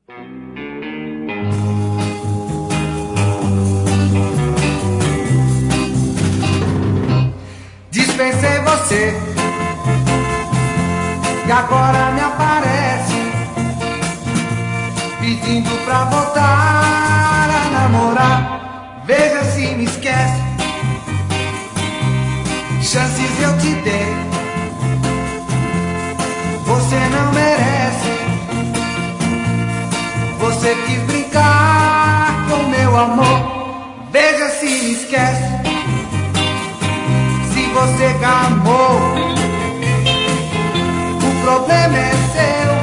Dispensei você e agora me aparece pedindo pra voltar a namorar. Veja se me esquece. Chances eu te dei, você não merece. Você quis brincar com meu amor. Veja se me esquece. Se você gamou, o problema é seu.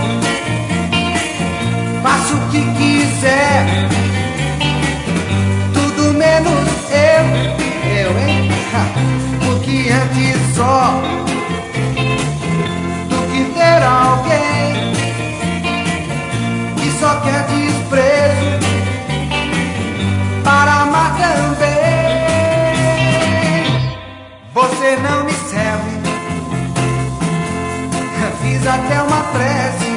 Faça o que quiser, tudo menos eu, hein? Porque antes só do que ter alguém que só quer desprezo para amar também. Você não me serve, fiz até uma prece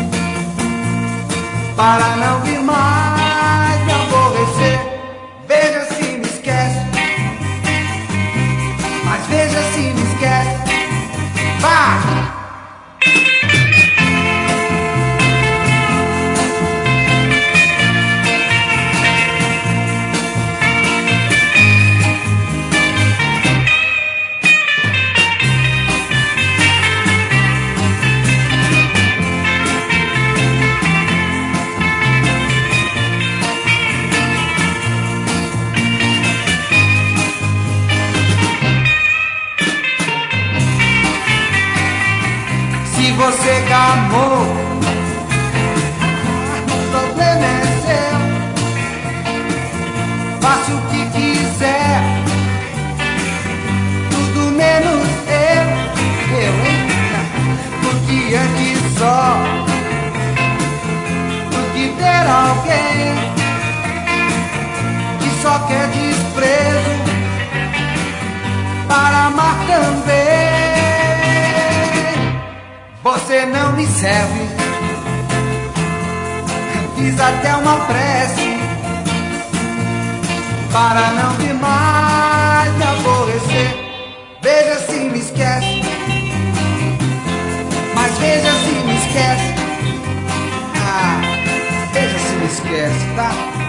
para não vir mais me aborrecer. Veja se me esquece, mas veja se me esquece. Vai! Se você gamou, o problema é seu. Faça o que quiser, tudo menos eu, hein? Porque antes só do que ter alguém que só quer desprezo para amar também. Você não me serve, fiz até uma prece para não vir mais me aborrecer. Veja se me esquece, mas veja se me esquece. Ah, veja se me esquece, tá?